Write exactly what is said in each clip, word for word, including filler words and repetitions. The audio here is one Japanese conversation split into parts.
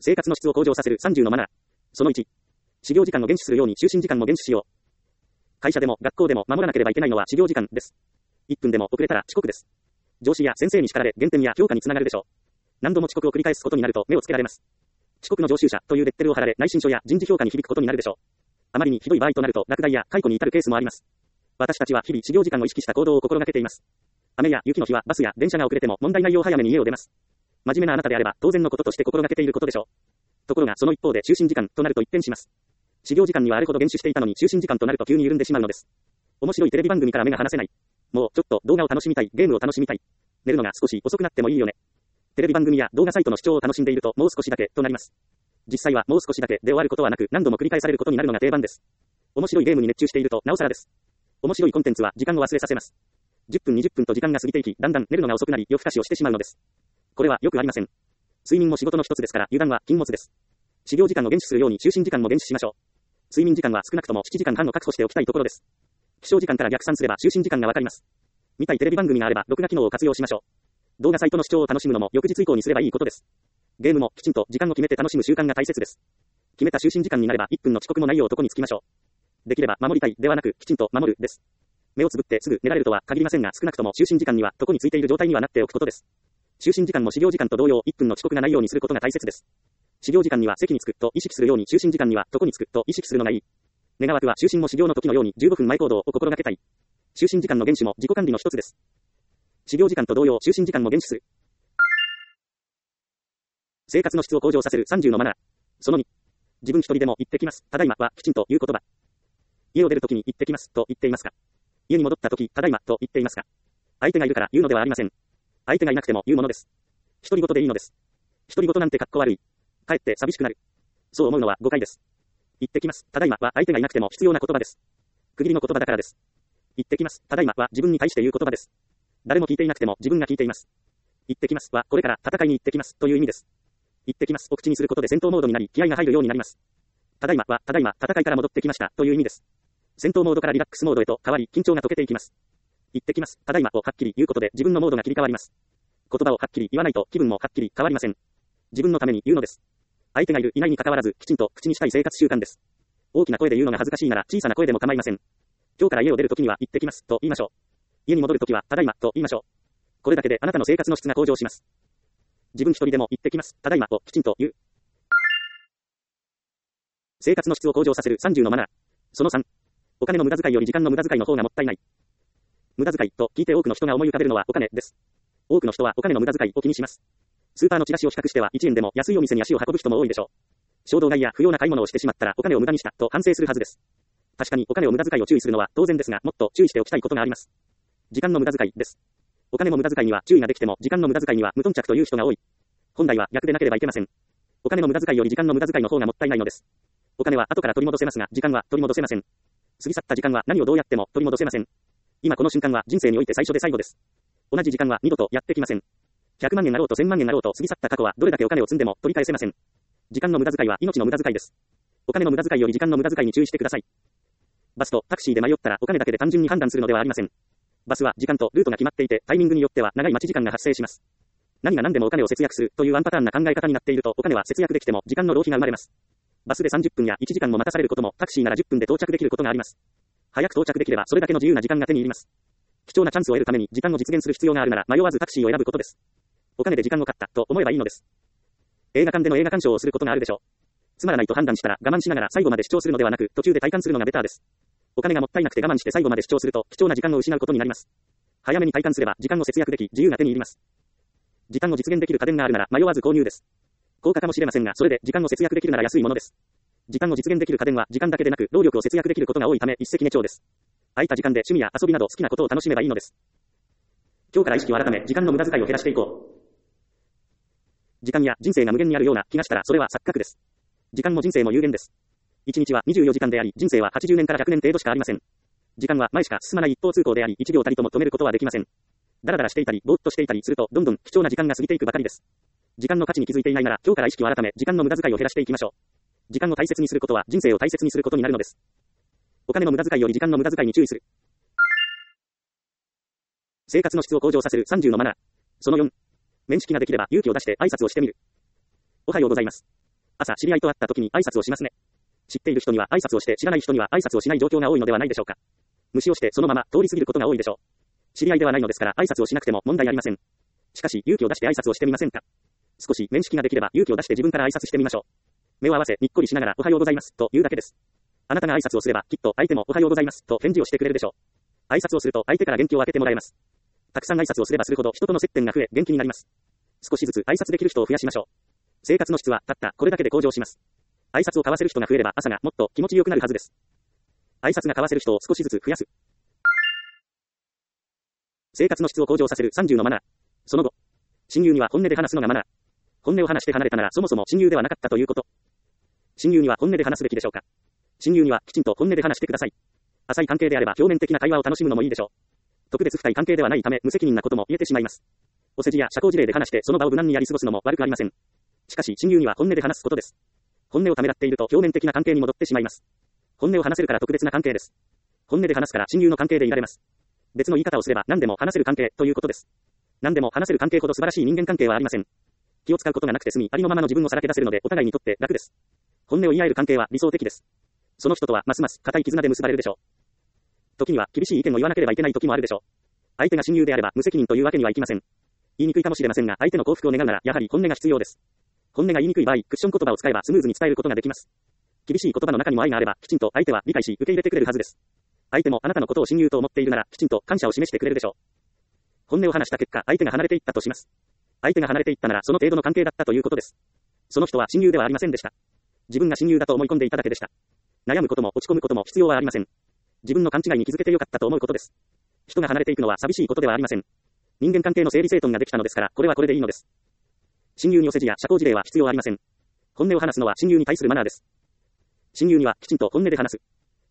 生活の質を向上させるさんじゅうのマナー。そのいち。始業時間を厳守するように就寝時間も厳守しよう。会社でも学校でも守らなければいけないのは始業時間です。いっぷんでも遅れたら遅刻です。上司や先生に叱られ減点や評価につながるでしょう。何度も遅刻を繰り返すことになると目をつけられます。遅刻の常習者というレッテルを貼られ内申書や人事評価に響くことになるでしょう。あまりにひどい場合となると落第や解雇に至るケースもあります。私たちは日々始業時間を意識した行動を心がけています。雨や雪の日はバスや電車が遅れても問題ないよう早めに家を出ます。真面目なあなたであれば当然のこととして心がけていることでしょう。ところがその一方で就寝時間となると一変します。始業時間にはあれほど厳守していたのに就寝時間となると急に緩んでしまうのです。面白いテレビ番組から目が離せない。もうちょっと動画を楽しみたい、ゲームを楽しみたい。寝るのが少し遅くなってもいいよね。テレビ番組や動画サイトの視聴を楽しんでいるともう少しだけとなります。実際はもう少しだけで終わることはなく何度も繰り返されることになるのが定番です。面白いゲームに熱中しているとなおさらです。面白いコンテンツは時間を忘れさせます。じゅっぷんにじゅっぷんと時間が過ぎていき、だんだん寝るのが遅くなり夜更かしをしてしまうのです。これはよくありません。睡眠も仕事の一つですから油断は禁物です。始業時間を厳守するように就寝時間も厳守しましょう。睡眠時間は少なくともななじかんはんを確保しておきたいところです。起床時間から逆算すれば就寝時間がわかります。見たいテレビ番組があれば録画機能を活用しましょう。動画サイトの視聴を楽しむのも翌日以降にすればいいことです。ゲームもきちんと時間を決めて楽しむ習慣が大切です。決めた就寝時間になればいっぷんの遅刻もないよう床につきましょう。できれば守りたいではなくきちんと守るです。目をつぶってすぐ寝られるとは限りませんが少なくとも就寝時間には床についている状態にはなっておくことです。就寝時間も始業時間と同様いっぷんの遅刻がないようにすることが大切です。始業時間には席に着くと意識するように就寝時間には床に着くと意識するのがいい。願わくは就寝も始業の時のようにじゅうごふんまえ行動を心がけたい。就寝時間の厳守も自己管理の一つです。始業時間と同様就寝時間も厳守する。生活の質を向上させるさんじゅうのマナー。そのに。自分一人でも行ってきます。ただいまはきちんと言う言葉。家を出るときに行ってきますと言っていますか。家に戻ったときただいまと言っていますか。相手がいるから言うのではありません。相手がいなくても言うものです。独り言でいいのです。独り言なんてかっこ悪い。かえって寂しくなる。そう思うのは誤解です。行ってきます。ただいまは相手がいなくても必要な言葉です。区切りの言葉だからです。行ってきます。ただいまは自分に対して言う言葉です。誰も聞いていなくても自分が聞いています。行ってきますはこれから戦いに行ってきますという意味です。行ってきますを口にすることで戦闘モードになり気合が入るようになります。ただいまはただいま戦いから戻ってきましたという意味です。戦闘モードからリラックスモードへと変わり緊張が解けていきます。行ってきます。ただいまをはっきり言うことで自分のモードが切り替わります。言葉をはっきり言わないと気分もはっきり変わりません。自分のために言うのです。相手がいるいないに関わらずきちんと口にしたい生活習慣です。大きな声で言うのが恥ずかしいなら小さな声でも構いません。今日から家を出るときには行ってきますと言いましょう。家に戻るときはただいまと言いましょう。これだけであなたの生活の質が向上します。自分一人でも行ってきます。ただいまをきちんと言う。生活の質を向上させるさんじゅうのマナー。そのさん。お金の無駄遣いより時間の無駄遣いの方がもったいない。無駄遣いと聞いて多くの人が思い浮かべるのはお金です。多くの人はお金の無駄遣いを気にします。スーパーのチラシを比較してはいちえんでも安いお店に足を運ぶ人も多いでしょう。衝動買いや不要な買い物をしてしまったらお金を無駄にしたと反省するはずです。確かにお金を無駄遣いを注意するのは当然ですが、もっと注意しておきたいことがあります。時間の無駄遣いです。お金も無駄遣いには注意ができても時間の無駄遣いには無頓着という人が多い。本来は逆でなければいけません。お金の無駄遣いより時間の無駄遣いの方がもったいないのです。お金は後から取り戻せますが時間は取り戻せません。過ぎ去った時間は何をどうやっても取り戻せません。今この瞬間は人生において最初で最後です。同じ時間は二度とやってきません。ひゃくまんえんあろうとせんまんえんあろうと過ぎ去った過去はどれだけお金を積んでも取り返せません。時間の無駄遣いは命の無駄遣いです。お金の無駄遣いより時間の無駄遣いに注意してください。バスとタクシーで迷ったらお金だけで単純に判断するのではありません。バスは時間とルートが決まっていてタイミングによっては長い待ち時間が発生します。何が何でもお金を節約するというワンパターンな考え方になっているとお金は節約できても時間の浪費が生まれます。バスでさんじゅっぷんやいちじかんも待たされることもタクシーならじゅっぷんで到着できることがあります。早く到着できればそれだけの自由な時間が手に入ります。貴重なチャンスを得るために時間を実現する必要があるなら迷わずタクシーを選ぶことです。お金で時間を買ったと思えばいいのです。映画館での映画鑑賞をすることがあるでしょう。つまらないと判断したら我慢しながら最後まで視聴するのではなく途中で体感するのがベターです。お金がもったいなくて我慢して最後まで視聴すると貴重な時間を失うことになります。早めに体感すれば時間を節約でき自由が手に入ります。時間を実現できる家電があるなら迷わず購入です。高価かもしれませんがそれで時間を節約できるなら安いものです。時間を実現できる家電は時間だけでなく労力を節約できることが多いため一石二鳥です。空いた時間で趣味や遊びなど好きなことを楽しめばいいのです。今日から意識を改め時間の無駄遣いを減らしていこう。時間や人生が無限にあるような気がしたらそれは錯覚です。時間も人生も有限です。いちにちはにじゅうよじかんであり人生ははちじゅうねんからひゃくねん程度しかありません。時間は前しか進まない一方通行でありいちびょうたりとも止めることはできません。だらだらしていたりぼーっとしていたりするとどんどん貴重な時間が過ぎていくばかりです。時間の価値に気づいていないなら今日から意識を改め時間の無駄遣いを減らしていきましょう。時間を大切にすることは人生を大切にすることになるのです。お金の無駄遣いより時間の無駄遣いに注意する。生活の質を向上させるさんじゅうのマナー。そのよん。面識ができれば勇気を出して挨拶をしてみる。おはようございます。 朝、知り合いと会った時に挨拶をしますね。知っている人には挨拶をして知らない人には挨拶をしない状況が多いのではないでしょうか。無視をしてそのまま通り過ぎることが多いでしょう。知り合いではないのですから挨拶をしなくても問題ありません。しかし勇気を出して挨拶をしてみませんか。少し面識ができれば勇気を出して自分から挨拶してみましょう。目を合わせにっこりしながらおはようございますと言うだけです。あなたが挨拶をすればきっと相手もおはようございますと返事をしてくれるでしょう。挨拶をすると相手から元気を分けてもらえます。たくさん挨拶をすればするほど人との接点が増え元気になります。少しずつ挨拶できる人を増やしましょう。生活の質はたったこれだけで向上します。挨拶を交わせる人が増えれば朝がもっと気持ちよくなるはずです。挨拶が交わせる人を少しずつ増やす。生活の質を向上させるさんじゅうのマナー。その後、親友には本音で話すのがマナー。本音を話して離れたならそもそも親友ではなかったということ。親友には本音で話すべきでしょうか。親友にはきちんと本音で話してください。浅い関係であれば表面的な会話を楽しむのもいいでしょう。特別深い関係ではないため無責任なことも言えてしまいます。お世辞や社交辞令で話してその場を無難にやり過ごすのも悪くありません。しかし親友には本音で話すことです。本音をためらっていると表面的な関係に戻ってしまいます。本音を話せるから特別な関係です。本音で話すから親友の関係でいられます。別の言い方をすれば何でも話せる関係ということです。何でも話せる関係ほど素晴らしい人間関係はありません。気を使うことがなくて済み、ありのままの自分をさらけ出せるのでお互いにとって楽です。本音を言い合える関係は理想的です。その人とはますます固い絆で結ばれるでしょう。時には厳しい意見を言わなければいけない時もあるでしょう。相手が親友であれば無責任というわけにはいきません。言いにくいかもしれませんが、相手の幸福を願うならやはり本音が必要です。本音が言いにくい場合、クッション言葉を使えばスムーズに伝えることができます。厳しい言葉の中にも愛があれば、きちんと相手は理解し受け入れてくれるはずです。相手もあなたのことを親友と思っているなら、きちんと感謝を示してくれるでしょう。本音を話した結果、相手が離れていったとします。相手が離れていったなら、その程度の関係だったということです。その人は親友ではありませんでした。自分が親友だと思い込んでいただけでした。悩むことも落ち込むことも必要はありません。自分の勘違いに気づけてよかったと思うことです。人が離れていくのは寂しいことではありません。人間関係の整理整頓ができたのですから、これはこれでいいのです。親友にお世辞や社交辞令は必要ありません。本音を話すのは親友に対するマナーです。親友にはきちんと本音で話す。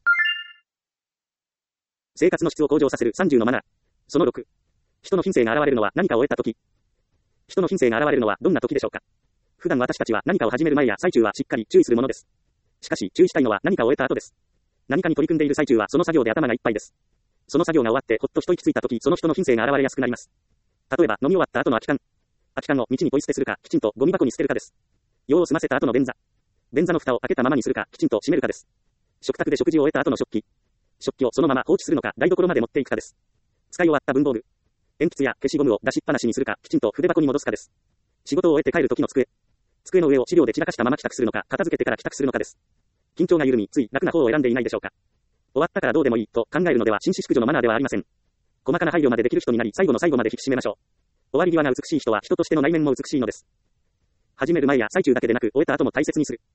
生活の質を向上させるさんじゅうのマナー。そのろく。人の品性が現れるのは何かを得たとき。人の品性が現れるのはどんな時でしょうか。普段私たちは何かを始める前や最中はしっかり注意するものです。しかし注意したいのは何かを得た後です。何かに取り組んでいる最中はその作業で頭がいっぱいです。その作業が終わってほっと一息ついたとき、その人の品性が現れやすくなります。例えば飲み終わった後の空き缶。空き缶を道にポイ捨てするか、きちんとゴミ箱に捨てるかです。用を済ませた後の便座。便座の蓋を開けたままにするか、きちんと閉めるかです。食卓で食事を終えた後の食器。食器をそのまま放置するのか、台所まで持っていくかです。使い終わった文房具。鉛筆や消しゴムを出しっぱなしにするか、きちんと筆箱に戻すかです。仕事を終えて帰る時の机。机の上を資料で散らかしたまま帰宅するのか、片付けてから帰宅するのかです。緊張が緩み、つい楽な方を選んでいないでしょうか。終わったからどうでもいいと考えるのでは紳士淑女のマナーではありません。細かな配慮までできる人になり、最後の最後まで引き締めましょう。終わり際が美しい人は人としての内面も美しいのです。始める前や最中だけでなく、終えた後も大切にする。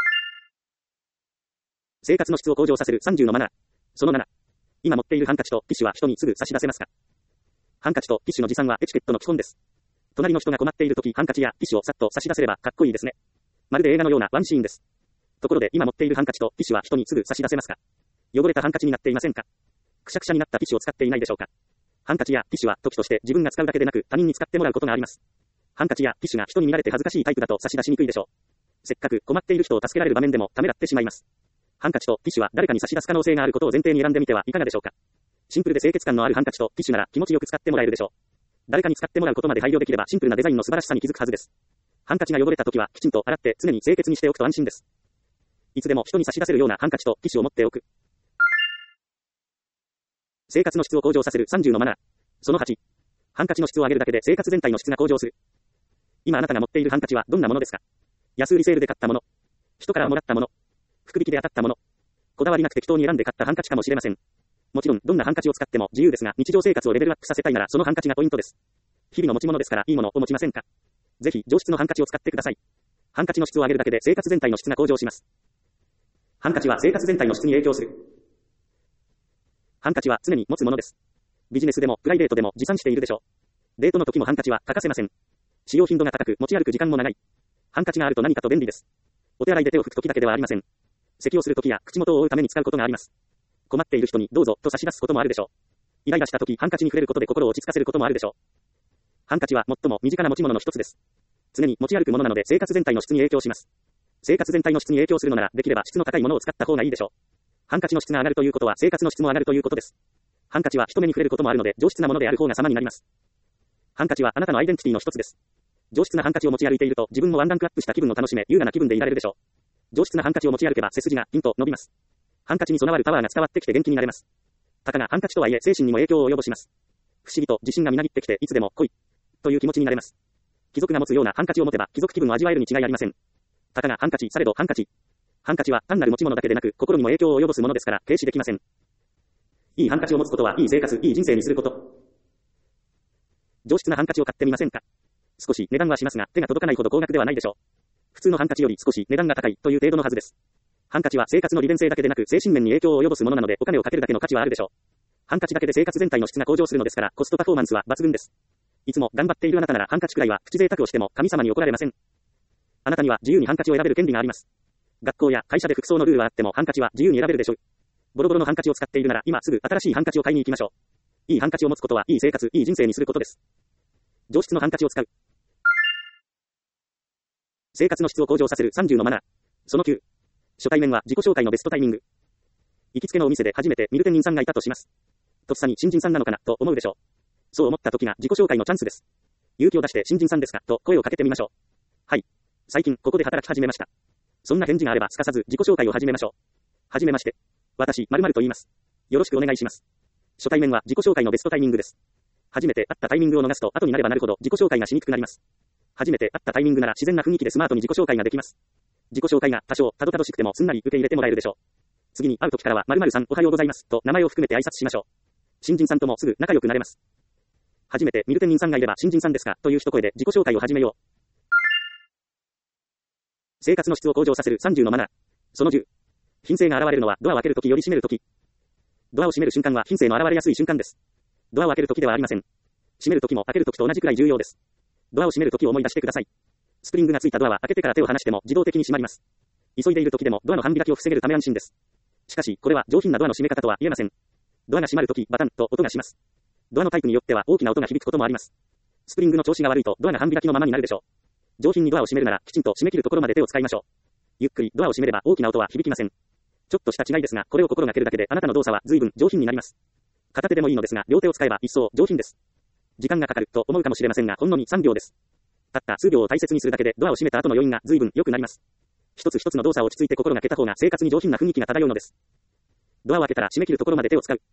生活の質を向上させるさんじゅうのマナー。そのなな。今持っているハンカチとティッシュは人にすぐ差し出せますか。ハンカチとティッシュの持参はエチケットの基本です。隣の人が困っているとき、ハンカチやティッシュをさっと差し出せればかっこいいですね。まるで映画のようなワンシーンです。ところで今持っているハンカチとティッシュは人にすぐ差し出せますか。汚れたハンカチになっていませんか。くしゃくしゃになったティッシュを使っていないでしょうか。ハンカチやティッシュは時として自分が使うだけでなく他人に使ってもらうことがあります。ハンカチやティッシュが人に見られて恥ずかしいタイプだと差し出しにくいでしょう。せっかく困っている人を助けられる場面でもためらってしまいます。ハンカチとティッシュは誰かに差し出す可能性があることを前提に選んでみてはいかがでしょうか。シンプルで清潔感のあるハンカチとティッシュなら気持ちよく使ってもらえるでしょう。誰かに使ってもらうことまで配慮できればシンプルなデザインの素晴らしさに気づくはずです。ハンカチが汚れた時はきちんと洗って常に清潔にしておくと安心です。いつでも人に差し出せるようなハンカチとティッシュを持っておく。生活の質を向上させるさんじゅうのマナー。そのはち。ハンカチの質を上げるだけで生活全体の質が向上する。今あなたが持っているハンカチはどんなものですか。安売りセールで買ったもの。人からもらったもの。福引きで当たったもの。こだわりなく適当に選んで買ったハンカチかもしれません。もちろんどんなハンカチを使っても自由ですが、日常生活をレベルアップさせたいならそのハンカチがポイントです。日々の持ち物ですからいいものを持ちませんか。ぜひ上質のハンカチを使ってください。ハンカチの質を上げるだけで生活全体の質が向上します。ハンカチは生活全体の質に影響する。ハンカチは常に持つものです。ビジネスでもプライベートでも持参しているでしょう。デートの時もハンカチは欠かせません。使用頻度が高く持ち歩く時間も長い。ハンカチがあると何かと便利です。お手洗いで手を拭く時だけではありません。咳をする時や口元を覆うために使うことがあります。困っている人にどうぞと差し出すこともあるでしょう。イライラした時ハンカチに触れることで心を落ち着かせることもあるでしょう。ハンカチは最も身近な持ち物の一つです。常に持ち歩くものなので生活全体の質に影響します。生活全体の質に影響するのならできれば質の高いものを使った方がいいでしょう。ハンカチの質が上がるということは生活の質も上がるということです。ハンカチは人目に触れることもあるので上質なものである方が様になります。ハンカチはあなたのアイデンティティの一つです。 上質なハンカチを持ち歩いていると、自分もワンランクアップした気分を楽しめ、優雅な気分でいられるでしょう。上質なハンカチを持ち歩けば背筋がピンと伸びます。ハンカチに備わるパワーが伝わってきて元気になれます。たかがハンカチとはいえ精神にも影響を及ぼします。不思議と自信がみなぎってきていつでも来いという気持ちになれます。貴族が持つようなハンカチを持てば貴族気分を味わえるに違いありません。たかがハンカチされどハンカチ。ハンカチは単なる持ち物だけでなく心にも影響を及ぼすものですから軽視できません。いいハンカチを持つことはいい生活、いい人生にすること。上質なハンカチを買ってみませんか。少し値段はしますが手が届かないほど高額ではないでしょう。普通のハンカチより少し値段が高いという程度のはずです。ハンカチは生活の利便性だけでなく精神面に影響を及ぼすものなのでお金をかけるだけの価値はあるでしょう。ハンカチだけで生活全体の質が向上するのですからコストパフォーマンスは抜群です。いつも頑張っているあなたならハンカチくらいはプチ贅沢をしても神様に怒られません。あなたには自由にハンカチを選べる権利があります。学校や会社で服装のルールはあってもハンカチは自由に選べるでしょう。ボロボロのハンカチを使っているなら今すぐ新しいハンカチを買いに行きましょう。いいハンカチを持つことはいい生活、いい人生にすることです。上質のハンカチを使う。生活の質を向上させるさんじゅうのマナー。そのきゅう。初対面は自己紹介のベストタイミング。行きつけのお店で初めて見る店員さんがいたとします。とっさに新人さんなのかなと思うでしょう。そう思った時が自己紹介のチャンスです。勇気を出して新人さんですかと声をかけてみましょう。はい。最近ここで働き始めました。そんな返事があればすかさず自己紹介を始めましょう。はじめまして。私、〇〇と言います。よろしくお願いします。初対面は自己紹介のベストタイミングです。初めて会ったタイミングを逃すと後になればなるほど自己紹介がしにくくなります。初めて会ったタイミングなら自然な雰囲気でスマートに自己紹介ができます。自己紹介が多少たどたどしくてもすんなり受け入れてもらえるでしょう。次に会う時からは〇〇さんおはようございますと名前を含めて挨拶しましょう。新人さんともすぐ仲良くなれます。初めて見る店員さんがいれば新人さんですかという一声で自己紹介を始めよう。生活の質を向上させるさんじゅうのマナー。そのじゅう。品性が現れるのはドアを開けるときより閉めるとき。ドアを閉める瞬間は品性の現れやすい瞬間です。ドアを開けるときではありません。閉めるときも開けるときと同じくらい重要です。ドアを閉めるときを思い出してください。スプリングがついたドアは開けてから手を離しても自動的に閉まります。急いでいるときでもドアの半開きを防げるため安心です。しかし、これは上品なドアの閉め方とは言えません。ドアが閉まるとき、バタンと音がします。ドアのタイプによっては大きな音が響くこともあります。スプリングの調子が悪いとドアが半開きのままになるでしょう。上品にドアを閉めるならきちんと閉め切るところまで手を使いましょう。ゆっくりドアを閉めれば大きな音は響きません。ちょっとした違いですが、これを心がけるだけであなたの動作は随分上品になります。片手でもいいのですが、両手を使えば一層上品です。時間がかかると思うかもしれませんが、ほんのにさんびょうです。たった数秒を大切にするだけでドアを閉めた後の余韻が随分良くなります。一つ一つの動作を落ち着いて心がけた方が生活に上品な雰囲気が漂うのです。ドアを開けたら閉め切るところまで手を使う。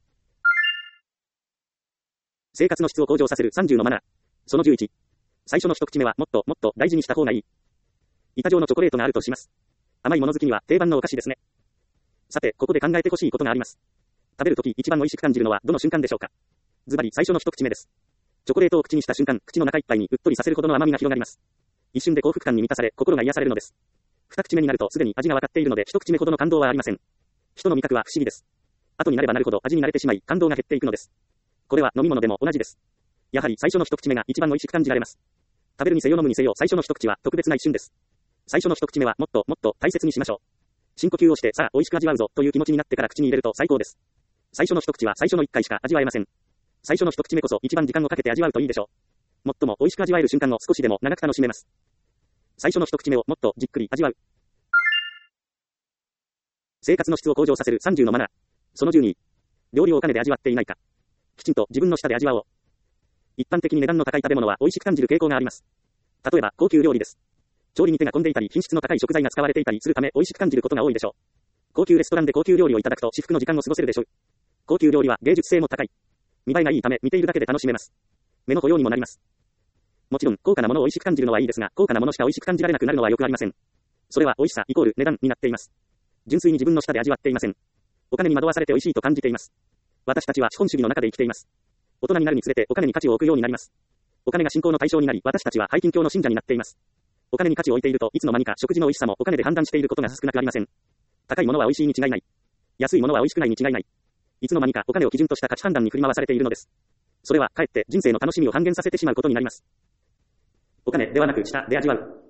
生活の質を向上させるさんじゅうのマナー。そのじゅういち。最初の一口目はもっともっと大事にした方がいい。板状のチョコレートがあるとします。甘いもの好きには定番のお菓子ですね。さて、ここで考えてほしいことがあります。食べるとき一番美味しく感じるのはどの瞬間でしょうか。ズバリ最初の一口目です。チョコレートを口にした瞬間、口の中いっぱいにうっとりさせるほどの甘みが広がります。一瞬で幸福感に満たされ、心が癒されるのです。二口目になるとすでに味が分かっているので一口目ほどの感動はありません。人の味覚は不思議です。後になればなるほど味に慣れてしまい、感動が減っていくのです。これは飲み物でも同じです。やはり最初の一口目が一番美味しく感じられます。食べるにせよ飲むにせよ最初の一口は特別な一瞬です。最初の一口目はもっともっと大切にしましょう。深呼吸をしてさあ美味しく味わうぞという気持ちになってから口に入れると最高です。最初の一口は最初の一回しか味わえません。最初の一口目こそ一番時間をかけて味わうといいでしょう。最も美味しく味わえる瞬間を少しでも長く楽しめます。最初の一口目をもっとじっくり味わう。生活の質を向上させるさんじゅうのマナー。そのじゅうに。料理をお金で味わっていないか。きちんと自分の舌で味わおう。一般的に値段の高い食べ物は美味しく感じる傾向があります。例えば高級料理です。調理に手が込んでいたり品質の高い食材が使われていたりするため美味しく感じることが多いでしょう。高級レストランで高級料理をいただくと至福の時間を過ごせるでしょう。高級料理は芸術性も高い。見栄えがいいため見ているだけで楽しめます。目の保養にもなります。もちろん高価なものを美味しく感じるのはいいですが、高価なものしか美味しく感じられなくなるのはよくありません。それは美味しさイコール値段になっています。純粋に自分の舌で味わっていません。お金に惑わされて美味しいと感じています。私たちは資本主義の中で生きています。大人になるにつれてお金に価値を置くようになります。お金が信仰の対象になり、私たちは背金教の信者になっています。お金に価値を置いているといつの間にか食事の美味しさもお金で判断していることが少なくありません。高いものは美味しいに違いない。安いものは美味しくないに違いない。いつの間にかお金を基準とした価値判断に振り回されているのです。それはかえって人生の楽しみを半減させてしまうことになります。お金ではなく舌で味わう。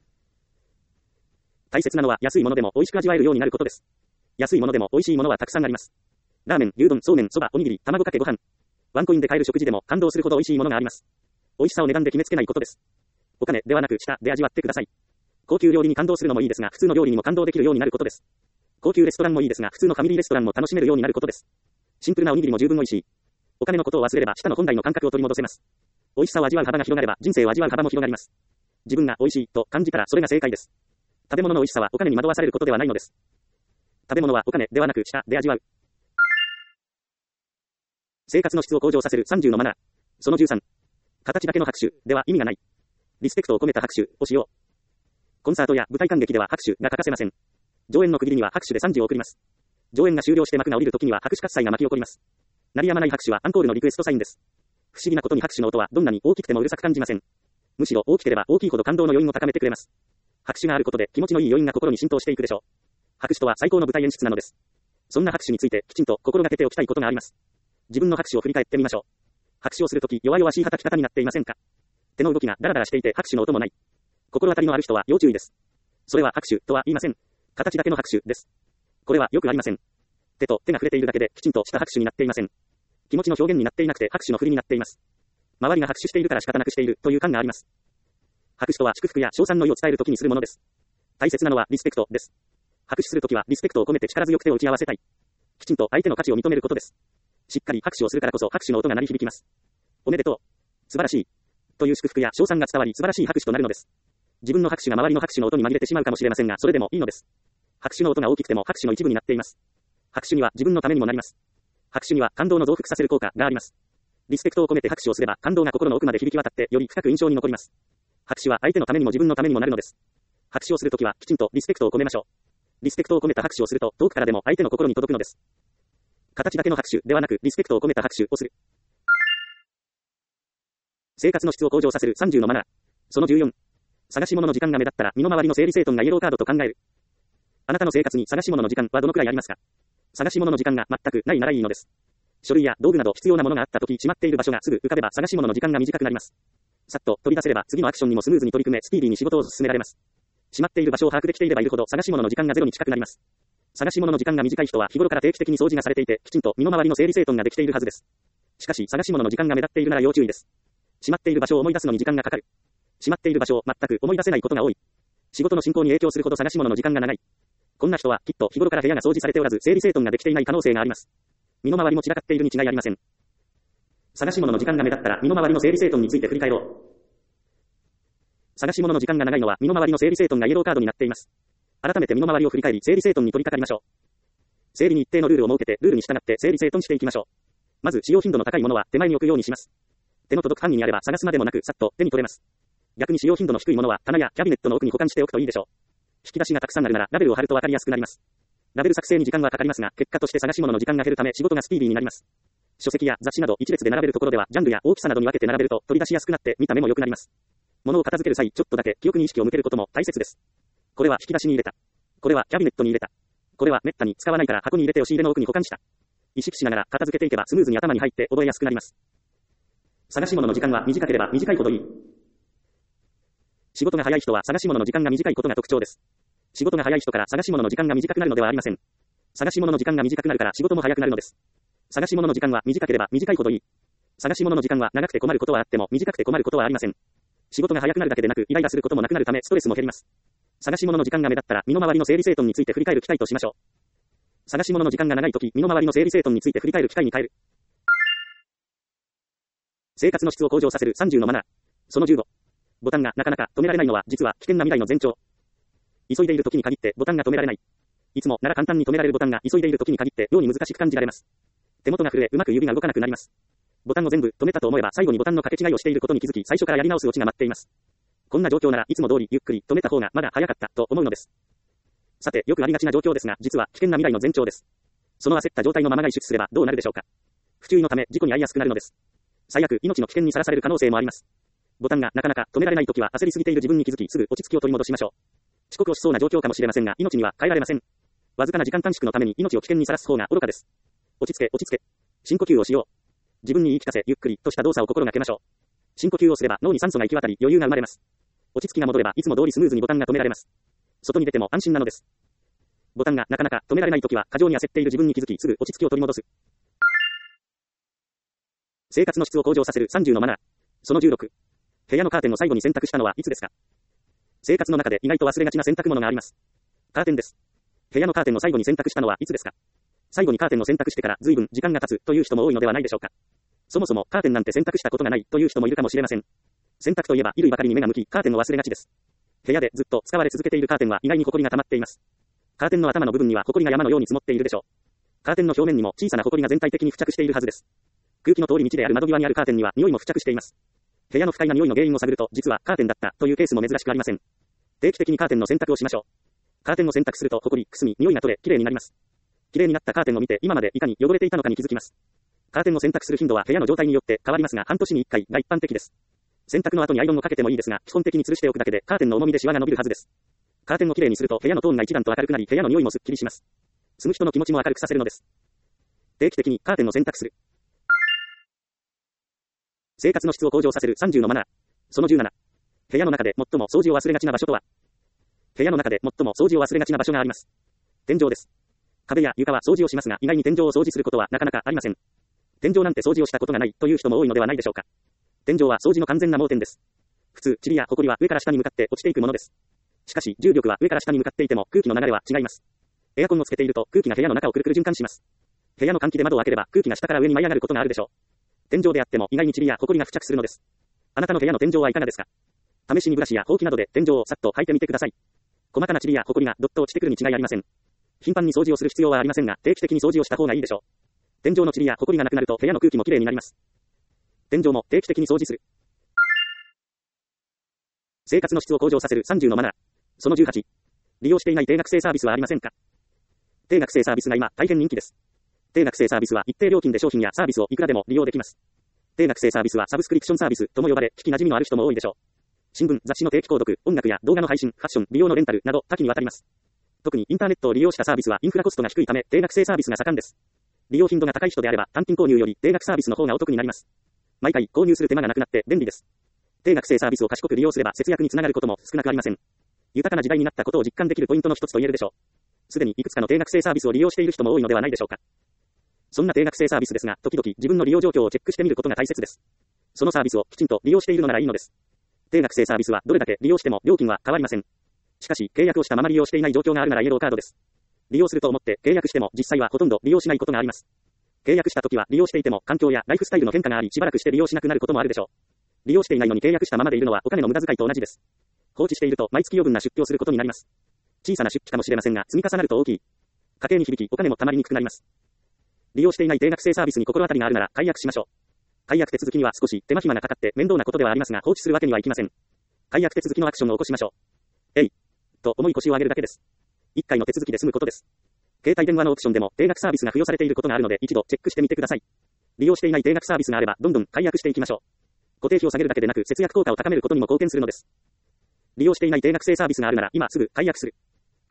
大切なのは安いものでも美味しく味わえるようになることです。安いものでも美味しいものはたくさんあります。ラーメン、牛丼、そうめん、そば、おにぎり、卵かけご飯。ワンコインで買える食事でも感動するほど美味しいものがあります。美味しさを値段で決めつけないことです。お金ではなく舌で味わってください。高級料理に感動するのもいいですが、普通の料理にも感動できるようになることです。高級レストランもいいですが、普通のファミリーレストランも楽しめるようになることです。シンプルなおにぎりも十分美味しい。お金のことを忘れれば舌の本来の感覚を取り戻せます。美味しさを味わう幅が広がれば人生を味わう幅も広がります。 自分が美味しいと感じたらそれが正解です。食べ物の美味しさはお金に惑わされることではないのです。食べ物はお金ではなく舌で味わう。生活の質を向上させるさんじゅうのマナー。そのじゅうさん。形だけの拍手では意味がない。リスペクトを込めた拍手をしよう。コンサートや舞台観劇では拍手が欠かせません。上演の区切りには拍手で賛辞を送ります。上演が終了して幕が降りるときには拍手喝采が巻き起こります。鳴り止まない拍手はアンコールのリクエストサインです。不思議なことに拍手の音はどんなに大きくてもうるさく感じません。むしろ大きければ大きいほど感動の余韻を高めてくれます。拍手があることで気持ちのいい余韻が心に浸透していくでしょう。拍手とは最高の舞台演出なのです。そんな拍手についてきちんと心がけておきたいことがあります。自分の拍手を振り返ってみましょう。拍手をするとき弱々しい叩き方になっていませんか？手の動きがダラダラしていて拍手の音もない。心当たりのある人は要注意です。それは拍手とは言いません。形だけの拍手です。これはよくありません。手と手が触れているだけできちんとした拍手になっていません。気持ちの表現になっていなくて拍手の振りになっています。周りが拍手しているから仕方なくしているという感があります。拍手とは祝福や称賛の意を伝えるときにするものです。大切なのはリスペクトです。拍手するときはリスペクトを込めて力強く手を打ち合わせたい。きちんと相手の価値を認めることです。しっかり拍手をするからこそ拍手の音が鳴り響きます。おめでとう。素晴らしい。という祝福や称賛が伝わり素晴らしい拍手となるのです。自分の拍手が周りの拍手の音に紛れてしまうかもしれませんが、それでもいいのです。拍手の音が大きくても拍手の一部になっています。拍手には自分のためにもなります。拍手には感動の増幅させる効果があります。リスペクトを込めて拍手をすれば感動が心の奥まで響き渡ってより深く印象に残ります。拍手は相手のためにも自分のためにもなるのです。拍手をするときはきちんとリスペクトを込めましょう。リスペクトを込めた拍手をすると遠くからでも相手の心に届くのです。形だけの拍手ではなくリスペクトを込めた拍手をする。生活の質を向上させるさんじゅうのマナー。そのじゅうよん。探し物の時間が目立ったら身の回りの整理整頓がイエローカードと考える。あなたの生活に探し物の時間はどのくらいありますか？探し物の時間が全くないならいいのです。書類や道具など必要なものがあったとき、しまっている場所がすぐ浮かべば探し物の時間が短くなります。さっと取り出せれば次のアクションにもスムーズに取り組めスピーディーに仕事を進められます。しまっている場所を把握できていればいるほど探し物の時間がゼロに近くなります。探し物の時間が短い人は日頃から定期的に掃除がされていて、きちんと身の回りの整理整頓ができているはずです。しかし探し物の時間が目立っているなら要注意です。しまっている場所を思い出すのに時間がかかる。しまっている場所を全く思い出せないことが多い。仕事の進行に影響するほど探し物の時間が長い。こんな人はきっと日頃から部屋が掃除されておらず整理整頓ができていない可能性があります。身の回りも散らかっているに違いありません。探し物の時間が目立ったら身の回りの整理整頓について振り返ろう。探し物の時間が長いのは身の回りの整理整頓がイエローカードになっています。改めて身の回りを振り返り整理整頓に取り掛かりましょう。整理に一定のルールを設けてルールに従って整理整頓していきましょう。まず使用頻度の高いものは手前に置くようにします。手の届く範囲にあれば探すまでもなくさっと手に取れます。逆に使用頻度の低いものは棚やキャビネットの奥に保管しておくといいでしょう。引き出しがたくさんあるならラベルを貼るとわかりやすくなります。ラベル作成に時間はかかりますが、結果として探し物の時間が減るため仕事がスピーディーになります。書籍や雑誌など一列で並べるところではジャンルや大きさなどに分けて並べると取り出しやすくなって見た目も良くなります。物を片付ける際ちょっとだけ記憶に意識を向けることも大切です。これは引き出しに入れた。これはキャビネットに入れた。これは滅多に使わないから箱に入れて押し入れの奥に保管した。意識しながら片付けていけばスムーズに頭に入って覚えやすくなります。探し物の時間は短ければ短いほどいい。仕事が早い人は探し物の時間が短いことが特徴です。仕事が早い人から探し物の時間が短くなるのではありません。探し物の時間が短くなるから仕事も早くなるのです。探し物の時間は短ければ短いほどいい。探し物の時間は長くて困ることはあっても短くて困ることはありません。仕事が早くなるだけでなくイライラすることもなくなるためストレスも減ります。探し物の時間が目立ったら身の回りの整理整頓について振り返る機会としましょう。探し物の時間が長いとき身の回りの整理整頓について振り返る機会に変える。生活の質を向上させるさんじゅうのマナー。そのじゅうご。ボタンがなかなか止められないのは実は危険な未来の前兆。急いでいる時に限ってボタンが止められない。いつもなら簡単に止められるボタンが急いでいる時に限って妙に難しく感じられます。手元が震えうまく指が動かなくなります。ボタンを全部止めたと思えば最後にボタンの掛け違いをしていることに気づき最初からやり直すオチが待っています。こんな状況ならいつも通りゆっくり止めた方がまだ早かったと思うのです。さてよくありがちな状況ですが実は危険な未来の前兆です。その焦った状態のまま外出すればどうなるでしょうか。不注意のため事故に遭いやすくなるのです。最悪命の危険にさらされる可能性もあります。ボタンがなかなか止められないときは焦りすぎている自分に気づきすぐ落ち着きを取り戻しましょう。遅刻をしそうな状況かもしれませんが命には変えられません。わずかな時間短縮のために命を危険にさらす方が愚かです。落ち着け落ち着け。深呼吸をしよう。自分に言い聞かせゆっくりとした動作を心がけましょう。深呼吸をすれば脳に酸素が行き渡り余裕が生まれます。落ち着きが戻ればいつも通りスムーズにボタンが止められます。外に出ても安心なのです。ボタンがなかなか止められないときは過剰に焦っている自分に気づきすぐ落ち着きを取り戻す。生活の質を向上させるさんじゅうのマナー。そのじゅうろく。部屋のカーテンを最後に洗濯したのはいつですか。生活の中で意外と忘れがちな洗濯物があります。カーテンです。部屋のカーテンを最後に洗濯したのはいつですか。最後にカーテンを洗濯してから随分時間が経つという人も多いのではないでしょうか。そもそもカーテンなんて洗濯したことがないという人もいるかもしれません。 洗濯といえば衣類ばかりに目が向き、カーテンを忘れがちです。部屋でずっと使われ続けているカーテンは意外に埃が溜まっています。カーテンの頭の部分には埃が山のように積もっているでしょう。カーテンの表面にも小さな埃が全体的に付着しているはずです。空気の通り道である窓際にあるカーテンには匂いも付着しています。部屋の不快な匂いの原因を探ると、実はカーテンだったというケースも珍しくありません。定期的にカーテンの洗濯をしましょう。カーテンを洗濯すると埃、くすみ、匂いが取れ、きれいになります。きれいになったカーテンを見て今までいかに汚れていたのかに気づきます。カーテンを洗濯する頻度は部屋の状態によって変わりますが、半年にいっかいが一般的です。洗濯の後にアイロンをかけてもいいですが、基本的に吊るしておくだけでカーテンの重みでシワが伸びるはずです。カーテンをきれいにすると部屋のトーンが一段と明るくなり、部屋の匂いもすっきりします。住む人の気持ちも明るくさせるのです。定期的にカーテンを洗濯する。生活の質を向上させるさんじゅうのマナー。そのじゅうなな。部屋の中で最も掃除を忘れがちな場所とは。部屋の中で最も掃除を忘れがちな場所があります。天井です。壁や床は掃除をしますが、意外に天井を掃除することはなかなかありません。天井なんて掃除をしたことがないという人も多いのではないでしょうか。天井は掃除の完全な盲点です。普通、塵や埃は上から下に向かって落ちていくものです。しかし、重力は上から下に向かっていても空気の流れは違います。エアコンをつけていると空気が部屋の中をくるくる循環します。部屋の換気で窓を開ければ空気が下から上に舞い上がることがあるでしょう。天井であっても意外に塵や埃が付着するのです。あなたの部屋の天井はいかがですか？試しにブラシやほうきなどで天井をさっと掃いてみてください。細かな塵や埃がどっと落ちてくるに違いありません。頻繁に掃除をする必要はありませんが、定期的に掃除をした方がいいでしょう。天井の塵や埃がなくなると部屋の空気もきれいになります。天井も定期的に掃除する。生活の質を向上させるさんじゅうのマナー。そのじゅうはち。利用していない定額制サービスはありませんか？定額制サービスが今大変人気です。定額制サービスは一定料金で商品やサービスをいくらでも利用できます。定額制サービスはサブスクリプションサービスとも呼ばれ、聞き馴染みのある人も多いでしょう。新聞、雑誌の定期購読、音楽や動画の配信、ファッション、美容のレンタルなど多岐にわたります。特にインターネットを利用したサービスはインフラコストが低いため、定額制サービスが盛んです。利用頻度が高い人であれば単品購入より定額サービスの方がお得になります。毎回購入する手間がなくなって便利です。定額制サービスを賢く利用すれば節約につながることも少なくありません。豊かな時代になったことを実感できるポイントの一つと言えるでしょう。すでにいくつかの定額制サービスを利用している人も多いのではないでしょうか。そんな定額制サービスですが、時々自分の利用状況をチェックしてみることが大切です。そのサービスをきちんと利用しているのならいいのです。定額制サービスはどれだけ利用しても料金は変わりません。しかし、契約をしたまま利用していない状況があるならイエローカードです。利用すると思って契約しても実際はほとんど利用しないことがあります。契約した時は利用していても環境やライフスタイルの変化がありしばらくして利用しなくなることもあるでしょう。利用していないのに契約したままでいるのはお金の無駄遣いと同じです。放置していると毎月余分な出費をすることになります。小さな出費かもしれませんが積み重なると大きい。家計に響きお金も貯まりにくくなります。利用していない定額制サービスに心当たりがあるなら解約しましょう。解約手続きには少し手間暇がかかって面倒なことではありますが放置するわけにはいきません。解約手続きのアクションを起こしましょう。えいと重い腰を上げるだけです。いっかいの手続きで済むことです。携帯電話のオプションでも定額サービスが付与されていることがあるので一度チェックしてみてください。利用していない定額サービスがあればどんどん解約していきましょう。固定費を下げるだけでなく節約効果を高めることにも貢献するのです。利用していない定額制サービスがあるなら今すぐ解約する。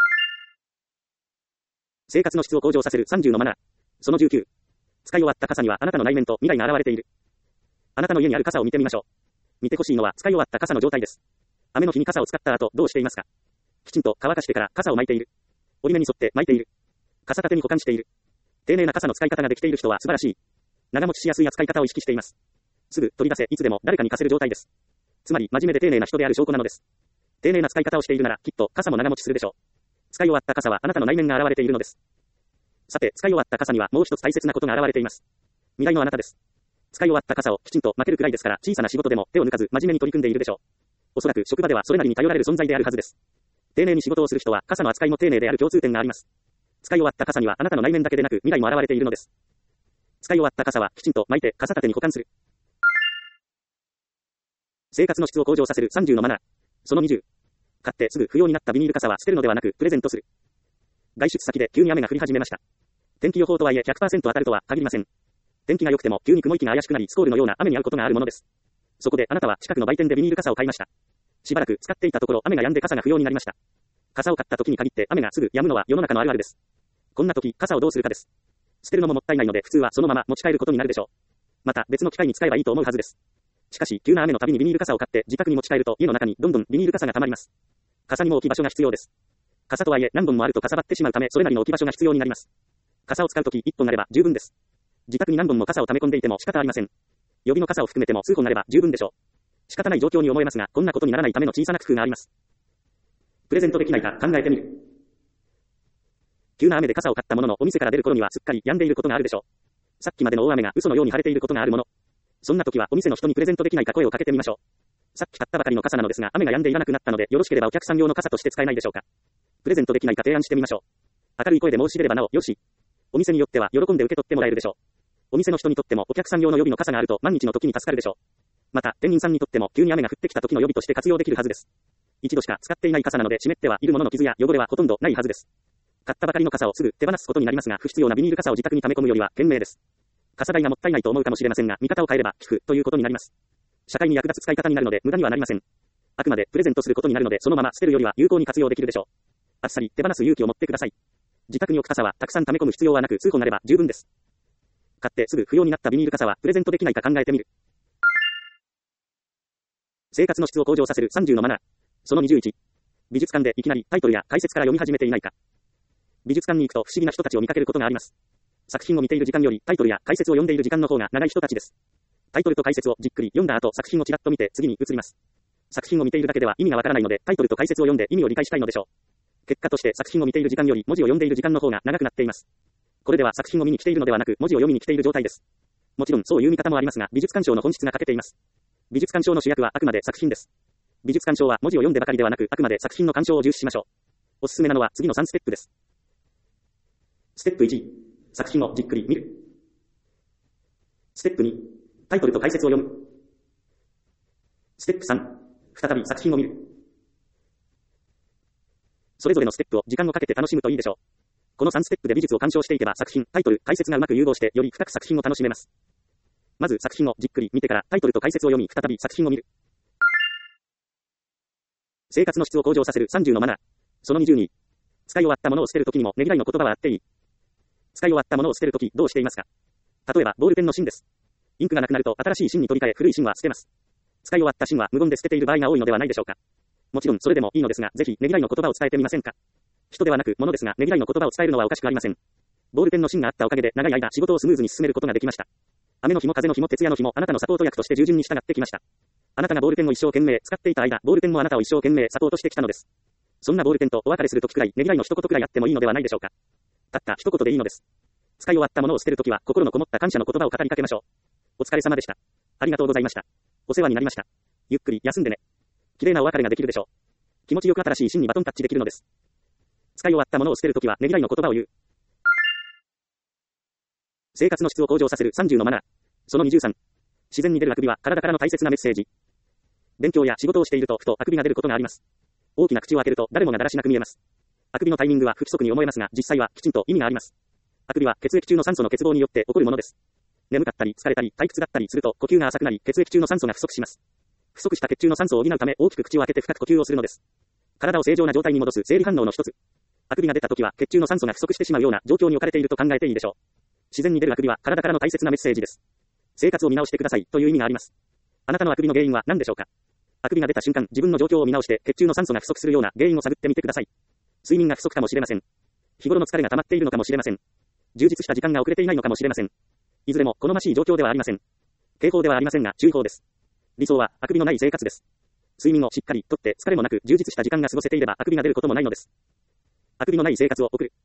生活の質を向上させるさんじゅうのマナー。そのじゅうきゅう。使い終わった傘にはあなたの内面と未来が現れている。あなたの家にある傘を見てみましょう。見てほしいのは使い終わった傘の状態です。雨の日に傘を使った後どうしていますか？きちんと乾かしてから傘を巻いている。折り目に沿って巻いている。傘立てに保管している。丁寧な傘の使い方ができている人は素晴らしい。長持ちしやすい扱い方を意識しています。すぐ取り出せ、いつでも誰かに貸せる状態です。つまり真面目で丁寧な人である証拠なのです。丁寧な使い方をしているならきっと傘も長持ちするでしょう。使い終わった傘はあなたの内面が現れているのです。さて、使い終わった傘にはもう一つ大切なことが現れています。未来のあなたです。使い終わった傘をきちんと巻けるくらいですから小さな仕事でも手を抜かず真面目に取り組んでいるでしょう。おそらく職場ではそれなりに頼られる存在であるはずです。丁寧に仕事をする人は傘の扱いも丁寧である共通点があります。使い終わった傘にはあなたの内面だけでなく未来も現れているのです。使い終わった傘はきちんと巻いて傘立てに保管する。生活の質を向上させるさんじゅうのマナー。そのにじゅう。買ってすぐ不要になったビニール傘は捨てるのではなくプレゼントする。外出先で急に雨が降り始めました。天気予報とはいえ ひゃくパーセント 当たるとは限りません。天気が良くても急に雲行きが怪しくなりスコールのような雨に遭うことがあるものです。そこであなたは近くの売店でビニール傘を買いました。しばらく使っていたところ雨が止んで傘が不要になりました。傘を買った時に限って雨がすぐ止むのは世の中のあるあるです。こんな時傘をどうするかです。捨てるのももったいないので普通はそのまま持ち帰ることになるでしょう。また別の機会に使えばいいと思うはずです。しかし急な雨のたびにビニール傘を買って自宅に持ち帰ると家の中にどんどんビニール傘が溜まります。傘にも置き場所が必要です。傘とはいえ何本もあるとかさばってしまうためそれなりの置き場所が必要になります。傘を使うときいっぽんあれば十分です。自宅に何本も傘を溜め込んでいても仕方ありません。予備の傘を含めても数本あれば十分でしょう。仕方ない状況に思えますが、こんなことにならないための小さな工夫があります。プレゼントできないか考えてみる。急な雨で傘を買ったもののお店から出る頃にはすっかり止んでいることがあるでしょう。さっきまでの大雨が嘘のように晴れていることがあるもの。そんな時はお店の人にプレゼントできないか声をかけてみましょう。 さっき買ったばかりの傘なのですが、雨が止んでいらなくなったので、よろしければお客さん用の傘として使えないでしょうか。プレゼントできないか提案してみましょう。明るい声で申し出ればなお、よし。お店によっては、喜んで受け取ってもらえるでしょう。お店の人にとっても、お客さん用の予備の傘があると、万日の時に助かるでしょう。また、店員さんにとっても、急に雨が降ってきた時の予備として活用できるはずです。一度しか使っていない傘なので、湿ってはいるものの傷や汚れはほとんどないはずです。買ったばかりの傘をすぐ手放すことになりますが、不必要なビニール傘を自宅に溜め込むよりは、賢明です。傘代がもったいないと思うかもしれませんが、見方を変えれば、効くということになります。社会に役立つ使い方になるので、無駄にはなりません。あくまでプレゼントすることになるので、そのまま捨てるよりは有効に活用できるでしょう。あっさり手放す勇気を持ってください。自宅に置く傘はたくさん溜め込む必要はなく、数本あれば十分です。買ってすぐ不要になったビニール傘はプレゼントできないか考えてみる。生活の質を向上させるさんじゅうのマナー。そのにじゅういち。美術館でいきなりタイトルや解説から読み始めていないか。美術館に行くと不思議な人たちを見かけることがあります。作品を見ている時間よりタイトルや解説を読んでいる時間の方が長い人たちです。タイトルと解説をじっくり読んだ後、作品をちらっと見て次に移ります。作品を見ているだけでは意味がわからないので、タイトルと解説を読んで意味を理解したいのでしょう。結果として作品を見ている時間より文字を読んでいる時間の方が長くなっています。これでは作品を見に来ているのではなく、文字を読みに来ている状態です。もちろんそういう見方もありますが、美術鑑賞の本質が欠けています。美術鑑賞の主役はあくまで作品です。美術鑑賞は文字を読んでばかりではなく、あくまで作品の鑑賞を重視しましょう。おすすめなのは次のさんステップです。ステップいち、作品をじっくり見る。ステップに、タイトルと解説を読む。ステップさん、再び作品を見る。それぞれのステップを時間をかけて楽しむといいでしょう。このさんステップで美術を鑑賞していけば作品、タイトル、解説がうまく融合してより深く作品を楽しめます。まず作品をじっくり見てからタイトルと解説を読み、再び作品を見る。生活の質を向上させるさんじゅうのマナー。そのにじゅうに。使い終わったものを捨てるときにもねぎらいの言葉はあっていい。使い終わったものを捨てるときどうしていますか？例えばボールペンの芯です。インクがなくなると新しい芯に取り替え古い芯は捨てます。使い終わった芯は無言で捨てている場合が多いのではないでしょうか。もちろんそれでもいいのですが、ぜひねぎらいの言葉を伝えてみませんか。人ではなく物ですが、ねぎらいの言葉を伝えるのはおかしくありません。ボールペンの芯があったおかげで長い間仕事をスムーズに進めることができました。雨の日も風の日も徹夜の日もあなたのサポート役として従順に従ってきました。あなたがボールペンを一生懸命使っていた間、ボールペンもあなたを一生懸命サポートしてきたのです。そんなボールペンとお別れするときくらい、ねぎらいの一言くらいあってもいいのではないでしょうか。たった一言でいいのです。使い終わったものを捨てるときは、心のこもった感謝の言葉を語りかけましょう。お疲れ様でした。ありがとうございました。お世話になりました。ゆっくり休んでね。綺麗なお別れができるでしょう。気持ちよく新しい芯にバトンタッチできるのです。使い終わったものを捨てるときは、ねぎらいの言葉を言う。生活の質を向上させるさんじゅうのマナー。そのにじゅうさん。自然に出るあくびは体からの大切なメッセージ。勉強や仕事をしているとふとあくびが出ることがあります。大きな口を開けると誰もがだらしなく見えます。あくびのタイミングは不規則に思えますが、実際はきちんと意味があります。あくびは血液中の酸素の欠乏によって起こるものです。眠かったり疲れたり退屈だったりすると呼吸が浅くなり、血液中の酸素が不足します。不足した血中の酸素を補うため大きく口を開けて深く呼吸をするのです。体を正常な状態に戻す生理反応の一つ。あくびが出た時は血中の酸素が不足してしまうような状況に置かれていると考えていいでしょう。自然に出るあくびは体からの大切なメッセージです。生活を見直してくださいという意味があります。あなたのあくびの原因は何でしょうか。あくびが出た瞬間、自分の状況を見直して血中の酸素が不足するような原因を探ってみてください。睡眠が不足かもしれません。日頃の疲れが溜まっているのかもしれません。充実した時間が遅れていないのかもしれません。いずれも好ましい状況ではありません。警報ではありませんが注意報です。理想はあくびのない生活です。睡眠をしっかりとって疲れもなく充実した時間が過ごせていればあくびが出ることもないのです。あくびのない生活を送る。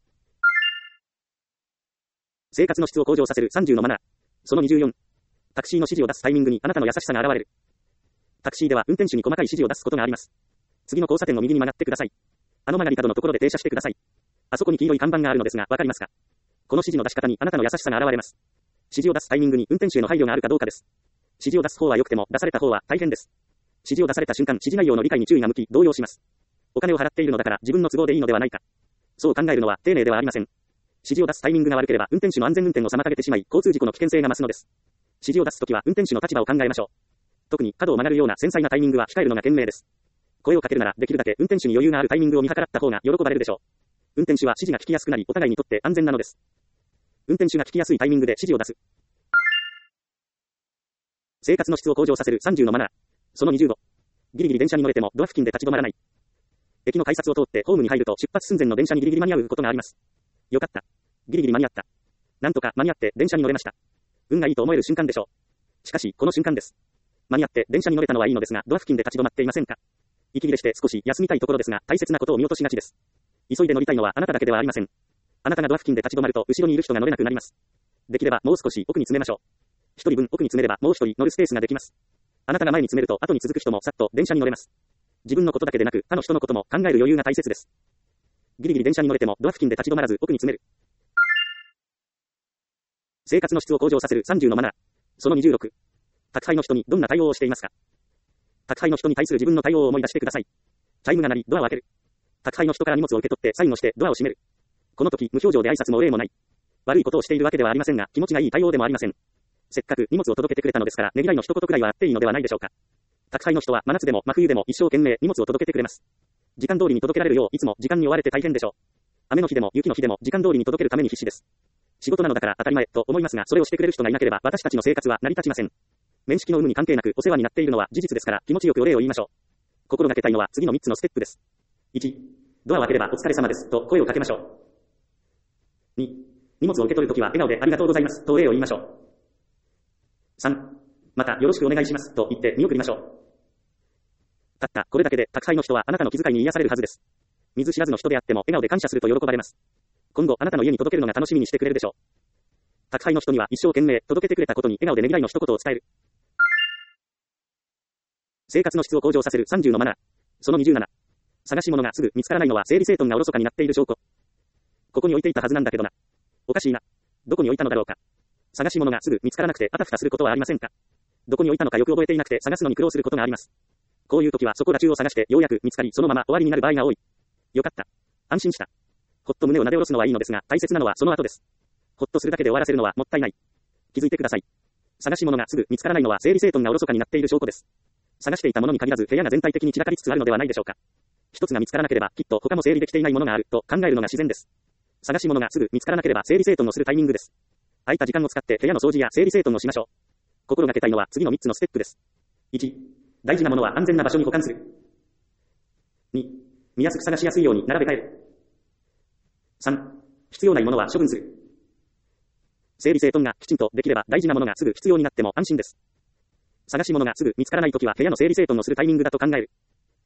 生活の質を向上させるさんじゅうのマナー。そのにじゅうよん。タクシーの指示を出すタイミングにあなたの優しさが現れる。タクシーでは運転手に細かい指示を出すことがあります。次の交差点を右に曲がってください。あの曲がり角のところで停車してください。あそこに黄色い看板があるのですが、わかりますか？この指示の出し方にあなたの優しさが現れます。指示を出すタイミングに運転手への配慮があるかどうかです。指示を出す方は良くても出された方は大変です。指示を出された瞬間、指示内容の理解に注意が向き、動揺します。お金を払っているのだから自分の都合でいいのではないか。そう考えるのは丁寧ではありません。指示を出すタイミングが悪ければ運転手の安全運転を妨げてしまい、交通事故の危険性が増すのです。指示を出すときは運転手の立場を考えましょう。特に角を曲がるような繊細なタイミングは控えるのが賢明です。声をかけるならできるだけ運転手に余裕があるタイミングを見計らった方が喜ばれるでしょう。運転手は指示が聞きやすくなり、お互いにとって安全なのです。運転手が聞きやすいタイミングで指示を出す。生活の質を向上させるさんじゅうのマナー。そのにじゅうご。ギリギリ電車に乗れてもドア付近で立ち止まらない。駅の改札を通ってホームに入ると出発寸前の電車にギリギリ間に合うことがあります。よかった。ギリギリ間に合った。なんとか間に合って電車に乗れました。運がいいと思える瞬間でしょう。しかし、この瞬間です。間に合って電車に乗れたのはいいのですが、ドア付近で立ち止まっていませんか？息切れして少し休みたいところですが、大切なことを見落としがちです。急いで乗りたいのはあなただけではありません。あなたがドア付近で立ち止まると、後ろにいる人が乗れなくなります。できればもう少し奥に詰めましょう。一人分奥に詰めればもう一人乗るスペースができます。 あなたが前に詰めると後に続く人もさっと電車に乗れます。自分のことだけでなく他の人のことも考える余裕が大切です。ギリギリ電車に乗れてもドア付近で立ち止まらず奥に詰める。生活の質を向上させるさんじゅうのマナー。そのにじゅうろく。宅配の人にどんな対応をしていますか？宅配の人に対する自分の対応を思い出してください。チャイムが鳴り、ドアを開ける。宅配の人から荷物を受け取ってサインをしてドアを閉める。この時、無表情で挨拶もお礼もない。悪いことをしているわけではありませんが、気持ちがいい対応でもありません。せっかく荷物を届けてくれたのですから、ねぎらいの一言くらいはあっていいのではないでしょうか。宅配の人は真夏でも真冬でも一生懸命荷物を届けてくれます。時間通りに届けられるよういつも時間に追われて大変でしょう。雨の日でも雪の日でも時間通りに届けるために必死です。仕事なのだから当たり前と思いますが、それをしてくれる人がいなければ私たちの生活は成り立ちません。面識の有無に関係なくお世話になっているのは事実ですから、気持ちよくお礼を言いましょう。心がけたいのは次のみっつのステップです。いち、ドアを開ければお疲れ様ですと声をかけましょう。に、荷物を受け取るときは笑顔でありがとうございますとお礼を言いましょう。さん、またよろしくお願いしますと言って見送りましょう。たったこれだけで宅配の人はあなたの気遣いに癒されるはずです。見ず知らずの人であっても笑顔で感謝すると喜ばれます。今後あなたの家に届けるのが楽しみにしてくれるでしょう。宅配の人には一生懸命届けてくれたことに笑顔でねぎらいの一言を伝える。生活の質を向上させるさんじゅうのマナー。そのにじゅうなな。探し物がすぐ見つからないのは整理整頓がおろそかになっている証拠。ここに置いていたはずなんだけどな。おかしいな。どこに置いたのだろうか。探し物がすぐ見つからなくてあたふたすることはありませんか。どこに置いたのかよく覚えていなくて探すのに苦労することがあります。こういう時はそこら中を探してようやく見つかりそのまま終わりになる場合が多い。よかった。安心した。ほっと胸をなで下ろすのはいいのですが、大切なのはその後です。ほっとするだけで終わらせるのはもったいない。気づいてください。探し物がすぐ見つからないのは整理整頓がおろそかになっている証拠です。探していたものに限らず部屋が全体的に散らかりつつあるのではないでしょうか。一つが見つからなければきっと他も整理できていないものがあると考えるのが自然です。探し物がすぐ見つからなければ整理整頓をするタイミングです。空いた時間を使って部屋の掃除や整理整頓をしましょう。心がけたいのは次のみっつのステップです。いち、大事なものは安全な場所に保管する。に、見やすく探しやすいように並べ替える。さん、必要ないものは処分する。整理整頓がきちんとできれば大事なものがすぐ必要になっても安心です。探し物がすぐ見つからないときは部屋の整理整頓をするタイミングだと考える。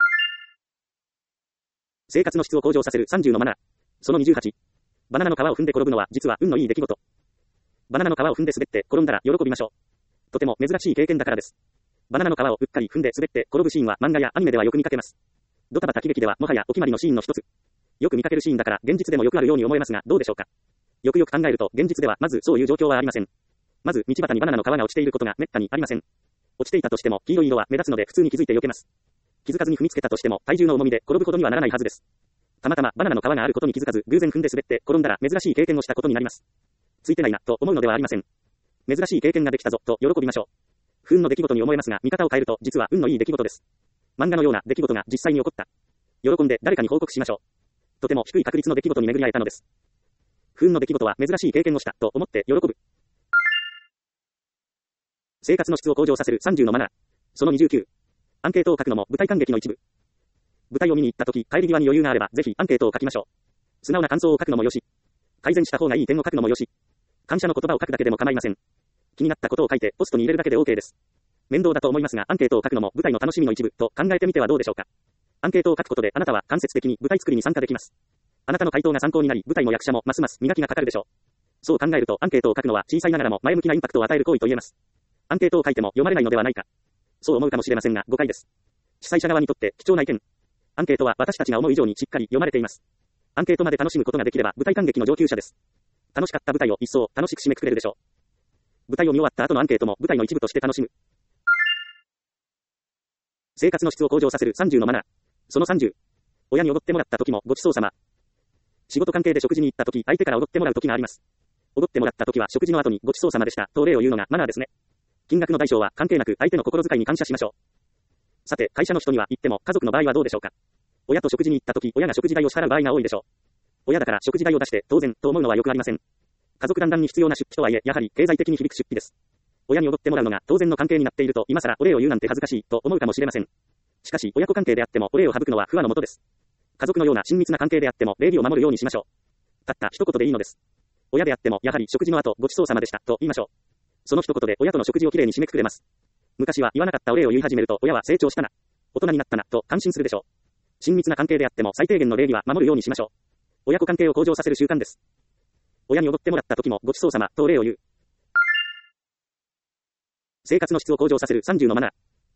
生活の質を向上させるさんじゅうのマナー。そのにじゅうはち。バナナの皮を踏んで転ぶのは実は運のいい出来事。バナナの皮を踏んで滑って転んだら喜びましょう。とても珍しい経験だからです。バナナの皮をうっかり踏んで滑って転ぶシーンは漫画やアニメではよく見かけます。ドタバタ喜劇ではもはやお決まりのシーンの一つ。よく見かけるシーンだから現実でもよくあるように思えますがどうでしょうか。よくよく考えると現実ではまずそういう状況はありません。まず道端にバナナの皮が落ちていることがめったにありません。落ちていたとしても黄色い色は目立つので普通に気づいて避けます。気づかずに踏みつけたとしても体重の重みで転ぶほどにはならないはずです。たまたまバナナの皮があることに気づかず偶然踏んで滑って転んだら珍しい経験をしたことになります。ついてないなと思うのではありません。珍しい経験ができたぞと喜びましょう。不運の出来事に思えますが見方を変えると実は運のいい出来事です。漫画のような出来事が実際に起こった。喜んで誰かに報告しましょう。とても低い確率の出来事に巡り会えたのです。不運の出来事は珍しい経験をしたと思って喜ぶ。生活の質を向上させるさんじゅうのマナー。そのにじゅうきゅう。アンケートを書くのも舞台観劇の一部。舞台を見に行ったとき、帰り際に余裕があればぜひアンケートを書きましょう。素直な感想を書くのもよし。改善した方がいい点を書くのもよし。感謝の言葉を書くだけでも構いません。気になったことを書いてポストに入れるだけで OK です。面倒だと思いますがアンケートを書くのも舞台の楽しみの一部と考えてみてはどうでしょうか。アンケートを書くことであなたは間接的に舞台作りに参加できます。あなたの回答が参考になり舞台も役者もますます磨きがかかるでしょう。そう考えるとアンケートを書くのは小さいながらも前向きなインパクトを与える行為と言えます。アンケートを書いても読まれないのではないか。そう思うかもしれませんが誤解です。主催者側にとって貴重な意見。アンケートは私たちが思う以上にしっかり読まれています。アンケートまで楽しむことができれば舞台観劇の上級者です。楽しかった舞台を一層楽しく締めくくれるでしょう。舞台を見終わった後のアンケートも舞台の一部として楽しむ。生活の質を向上させるさんじゅうのマナー。そのさんじゅう。親におごってもらった時もごちそうさま。仕事関係で食事に行った時相手からおごってもらう時があります。おごってもらった時は食事の後にごちそうさまでしたと礼を言うのがマナーですね。金額の大小は関係なく相手の心遣いに感謝しましょう。さて会社の人には言っても家族の場合はどうでしょうか。親と食事に行った時親が食事代を支払う場合が多いでしょう。親だから食事代を出して当然と思うのはよくありません。家族団らんに必要な出費とはいえやはり経済的に響く出費です。親におごってもらうのが当然の関係になっていると今更お礼を言うなんて恥ずかしいと思うかもしれません。しかし親子関係であってもお礼を省くのは不和のもとです。家族のような親密な関係であっても礼儀を守るようにしましょう。たった一言でいいのです。親であってもやはり食事の後ごちそうさまでしたと言いましょう。その一言で親との食事をきれいに締めくくれます。昔は言わなかったお礼を言い始めると親は成長したな、大人になったなと感心するでしょう。親密な関係であっても最低限の礼儀は守るようにしましょう。親子関係を向上させる習慣です。親におごってもらった時もごちそうさまとお礼を言う。生活の質を向上させるさんじゅうのマナー。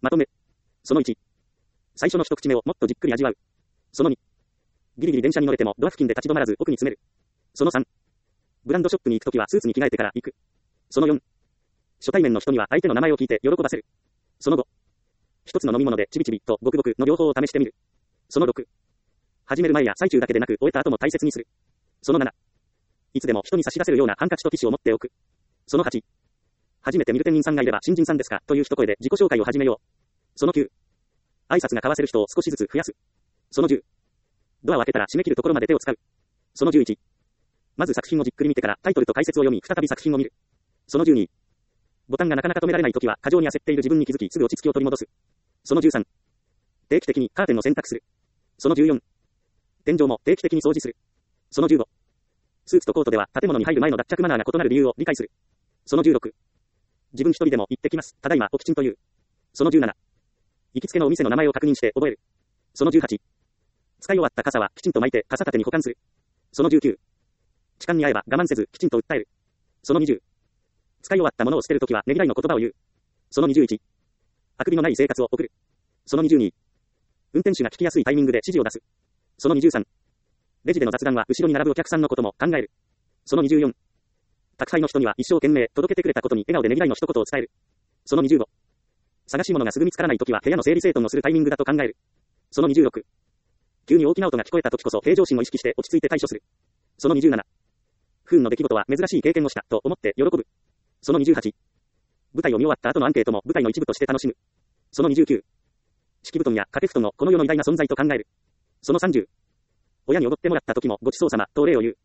まとめ。そのいち。最初の一口目をもっとじっくり味わう。そのに。ギリギリ電車に乗れてもドア付近で立ち止まらず奥に詰める。そのさん。ブランドショップに行くときはスーツに着替えてから行く。そのよん。初対面の人には相手の名前を聞いて喜ばせる。そのご。一つの飲み物でちびちびとごくごくの両方を試してみる。そのろく。始める前や最中だけでなく終えた後も大切にする。そのなな。いつでも人に差し出せるようなハンカチとティッシュを持っておく。そのはち。初めて見る店員さんがいれば新人さんですかという一声で自己紹介を始めよう。そのきゅう。挨拶が交わせる人を少しずつ増やす。そのじゅう。ドアを開けたら締め切るところまで手を使う。そのじゅういち。まず作品をじっくり見てからタイトルと解説を読み再び作品を見る。そのじゅうに。ボタンがなかなか止められないときは過剰に焦っている自分に気づきすぐ落ち着きを取り戻す。そのじゅうさん。定期的にカーテンを選択する。そのじゅうよん。天井も定期的に掃除する。そのじゅうご。スーツとコートでは建物に入る前の脱着マナーが異なる理由を理解する。そのじゅうろく。自分一人でも行ってきます。ただいまおきちんと言う。そのじゅうなな。行きつけのお店の名前を確認して覚える。そのじゅうはち。使い終わった傘はきちんと巻いて傘立てに保管する。そのじゅうきゅう。痴漢に遭えば我慢せずきちんと訴える。そのにじゅう。使い終わったものを捨てるときはねぎらいの言葉を言う。そのにじゅういち。あくびのない生活を送る。そのにじゅうに。運転手が聞きやすいタイミングで指示を出す。そのにじゅうさん。レジでの雑談は後ろに並ぶお客さんのことも考える。そのにじゅうよん。宅配の人には一生懸命届けてくれたことに笑顔でねぎらいの一言を伝える。そのにじゅうご。探し物がすぐ見つからないときは部屋の整理整頓をするタイミングだと考える。そのにじゅうろく。急に大きな音が聞こえたときこそ平常心を意識して落ち着いて対処する。そのにじゅうなな。不運の出来事は珍しい経験をしたと思って喜ぶ。そのにじゅうはち。舞台を見終わった後のアンケートも舞台の一部として楽しむ。そのにじゅうきゅう。敷布団や掛け布団をこの世の偉大な存在と考える。そのさんじゅう。親に踊ってもらった時もごちそうさまとお礼を言う。